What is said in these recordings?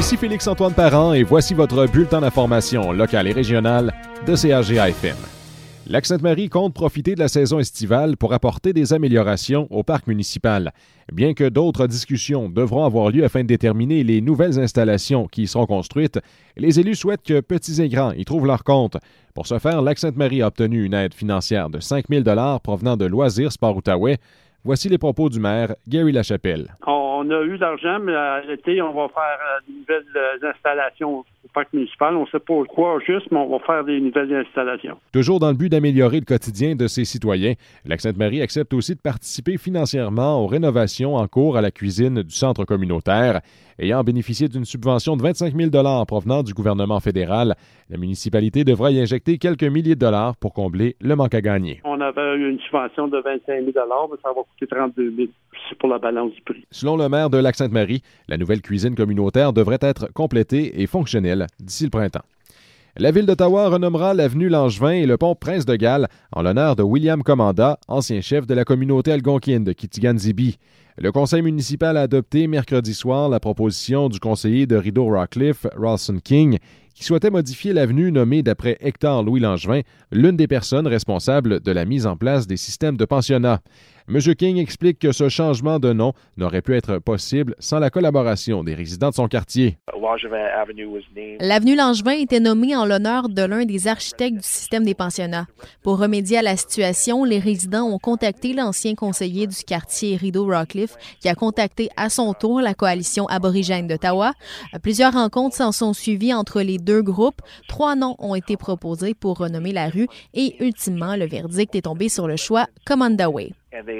Ici Félix-Antoine Parent et voici votre bulletin d'information locale et régionale de CRGA-FM. Lac-Sainte-Marie compte profiter de la saison estivale pour apporter des améliorations au parc municipal. Bien que d'autres discussions devront avoir lieu afin de déterminer les nouvelles installations qui y seront construites, les élus souhaitent que petits et grands y trouvent leur compte. Pour ce faire, Lac-Sainte-Marie a obtenu une aide financière de 5 000 $ provenant de Loisirs Sport Outaouais. Voici les propos du maire, Gary Lachapelle. On a eu de l'argent, mais à l'été, on va faire de nouvelles installations au parc municipal. On ne sait pas quoi juste, mais on va faire des nouvelles installations. Toujours dans le but d'améliorer le quotidien de ses citoyens, Lac-Sainte-Marie accepte aussi de participer financièrement aux rénovations en cours à la cuisine du centre communautaire. Ayant bénéficié d'une subvention de 25 000 $ provenant du gouvernement fédéral, la municipalité devra y injecter quelques milliers de dollars pour combler le manque à gagner. On avait eu une subvention de 25 000 $, mais ça va coûter 32 000 $. C'est pour la balance du prix. Selon le maire de Lac-Sainte-Marie, la nouvelle cuisine communautaire devrait être complétée et fonctionnelle d'ici le printemps. La Ville d'Ottawa renommera l'avenue Langevin et le pont Prince-de-Galles en l'honneur de William Commanda, ancien chef de la communauté algonquine de Kitigan-Zibi. Le conseil municipal a adopté mercredi soir la proposition du conseiller de Rideau-Rockcliffe, Ralston King, qui souhaitait modifier l'avenue nommée d'après Hector Louis Langevin, l'une des personnes responsables de la mise en place des systèmes de pensionnat. M. King explique que ce changement de nom n'aurait pu être possible sans la collaboration des résidents de son quartier. L'avenue Langevin était nommée en l'honneur de l'un des architectes du système des pensionnats. Pour remédier à la situation, les résidents ont contacté l'ancien conseiller du quartier Rideau-Rockcliffe, qui a contacté à son tour la coalition aborigène d'Ottawa. Plusieurs rencontres s'en sont suivies entre les deux groupes. 3 noms ont été proposés pour renommer la rue et, ultimement, le verdict est tombé sur le choix Commanda Way.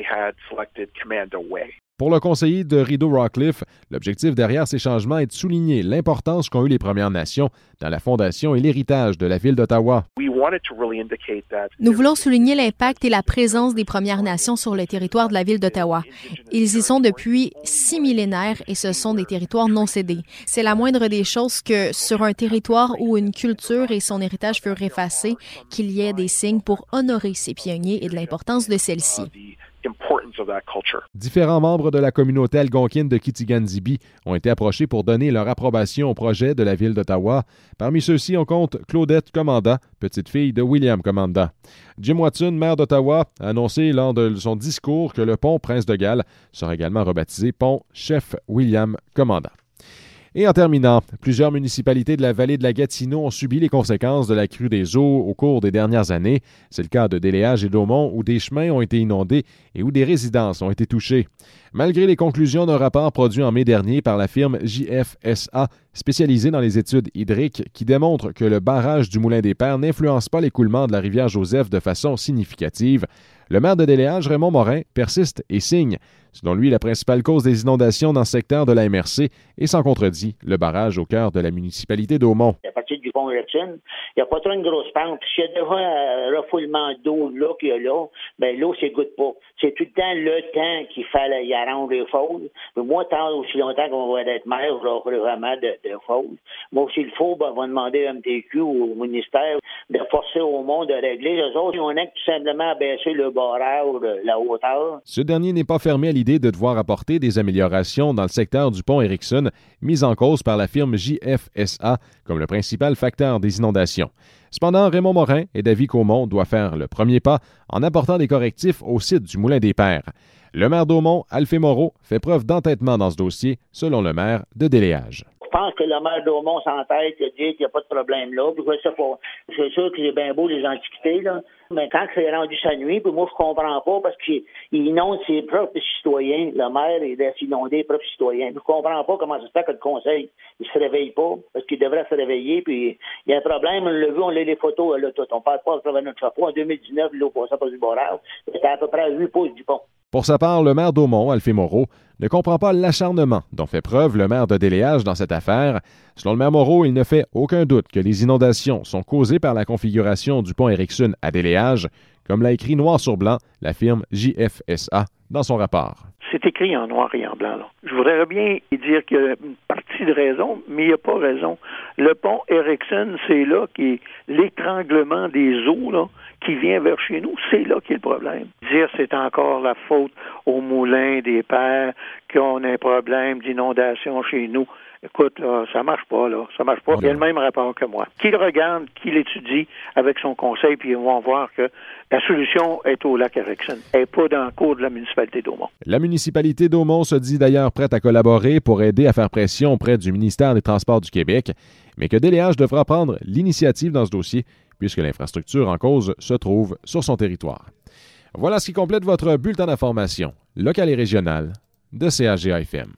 Pour le conseiller de Rideau-Rockcliffe, l'objectif derrière ces changements est de souligner l'importance qu'ont eu les Premières Nations dans la fondation et l'héritage de la Ville d'Ottawa. Nous voulons souligner l'impact et la présence des Premières Nations sur le territoire de la Ville d'Ottawa. Ils y sont depuis 6 millénaires et ce sont des territoires non cédés. C'est la moindre des choses que sur un territoire où une culture et son héritage furent effacés, qu'il y ait des signes pour honorer ces pionniers et de l'importance de celle-ci. Différents membres de la communauté algonquine de Kitigan-Zibi ont été approchés pour donner leur approbation au projet de la Ville d'Ottawa. Parmi ceux-ci, on compte Claudette Commanda, petite-fille de William Commanda. Jim Watson, maire d'Ottawa, a annoncé lors de son discours que le pont Prince-de-Galles sera également rebaptisé pont Chef William Commanda. Et en terminant, plusieurs municipalités de la vallée de la Gatineau ont subi les conséquences de la crue des eaux au cours des dernières années. C'est le cas de Déléage et d'Aumont où des chemins ont été inondés et où des résidences ont été touchées. Malgré les conclusions d'un rapport produit en mai dernier par la firme JFSA, spécialisée dans les études hydriques, qui démontre que le barrage du Moulin des Pères n'influence pas l'écoulement de la rivière Joseph de façon significative, le maire de Déléage, Raymond Morin, persiste et signe. Selon lui, la principale cause des inondations dans ce secteur de la MRC est sans contredit le barrage au cœur de la municipalité d'Aumont. À partir du pont Erickson, il n'y a pas trop une grosse pente. S'il y a déjà un refoulement d'eau là qu'il y a là, ben l'eau ne s'égoutte pas. C'est tout le temps le temps qu'il fallait y arranger les faules. Mais moi, tant aussi longtemps qu'on va être maire, je vais vraiment de faules. Moi, s'il faut, ben, on va demander à MTQ ou au ministère de forcer au monde de régler. Les autres, on a tout simplement baissé le barrage, la hauteur. Ce dernier n'est pas fermé à l'idée de devoir apporter des améliorations dans le secteur du pont Erickson, mis en cause par la firme JFSA comme le principal facteur des inondations. Cependant, Raymond Morin est d'avis qu'Aumont doit faire le premier pas en apportant des correctifs au site du Moulin des Pères. Le maire d'Aumont, Alphée Moreau, fait preuve d'entêtement dans ce dossier, selon le maire de Déléage. Je pense que le maire d'Aumont s'entête de dire qu'il n'y a pas de problème là. Puis c'est sûr que c'est bien beau les antiquités, là. Mais quand c'est rendu sa nuit, puis moi je comprends pas parce qu'il inonde ses propres citoyens. Le maire, il laisse inonder ses propres citoyens. Je comprends pas comment ça se fait que le conseil, il se réveille pas, parce qu'il devrait se réveiller, puis il y a un problème, on l'a vu, on a les photos, là, tout. On parle pas à travers notre chapeau. En 2019, l'eau passait pas du barrage. C'était à peu près à 8 pouces du pont. Pour sa part, le maire d'Aumont, Alphée Moreau, ne comprend pas l'acharnement dont fait preuve le maire de Déléage dans cette affaire. Selon le maire Moreau, il ne fait aucun doute que les inondations sont causées par la configuration du pont Erickson à Déléage, comme l'a écrit noir sur blanc la firme JFSA dans son rapport. C'est écrit en noir et en blanc, là. Je voudrais bien dire qu'il y a une partie de raison, mais il n'y a pas raison. Le pont Erickson, c'est là qui est l'étranglement des eaux, là, qui vient vers chez nous, c'est là qu'est le problème. Dire c'est encore la faute au moulin des pères qu'on a un problème d'inondation chez nous. Écoute, là, ça marche pas, là. Ça marche pas. Il y a le même rapport que moi. Qu'il regarde, qu'il étudie avec son conseil, puis ils vont voir que la solution est au lac Erickson. Elle n'est pas dans le cours de la municipalité d'Aumont. La municipalité d'Aumont se dit d'ailleurs prête à collaborer pour aider à faire pression auprès du ministère des Transports du Québec, mais que DLH devra prendre l'initiative dans ce dossier, puisque l'infrastructure en cause se trouve sur son territoire. Voilà ce qui complète votre bulletin d'information local et régional de CHGA FM.